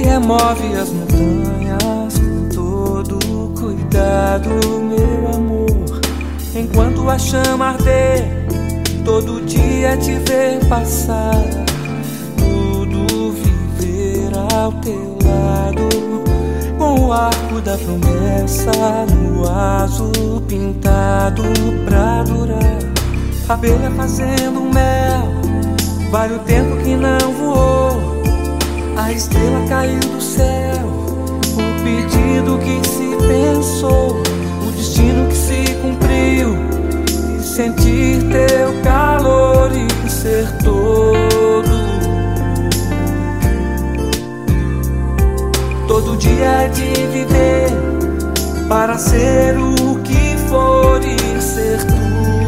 remove as montanhas com todo cuidado, meu amor. Enquanto a chama arder, todo dia te ver passar, tudo viver ao teu lado, com o arco da promessa no azul pintado pra durar. Abelha fazendo mel, vale o tempo que não voou. A estrela caiu do céu, o pedido que se pensou, o destino que se cumpriu, e sentir teu calor e ser todo. Todo dia é de viver para ser o que for e ser tudo.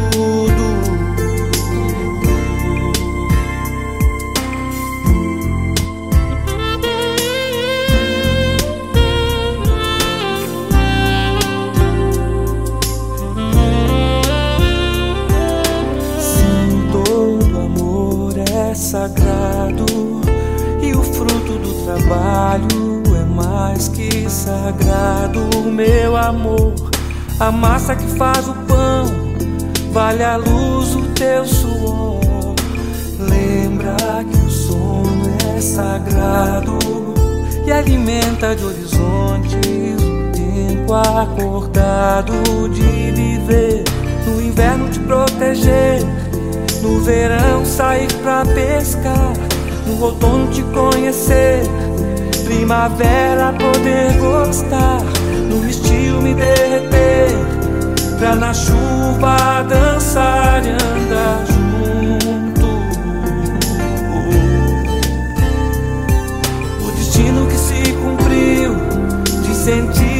Sagrado, e o fruto do trabalho é mais que sagrado, meu amor. A massa que faz o pão vale a luz o teu suor. Lembra que o sono é sagrado e alimenta de horizontes o tempo acordado de viver. No inverno te proteger, no verão sair pra pescar, no outono te conhecer, primavera poder gostar, no estio me derreter, pra na chuva dançar e andar junto. O destino que se cumpriu, de sentir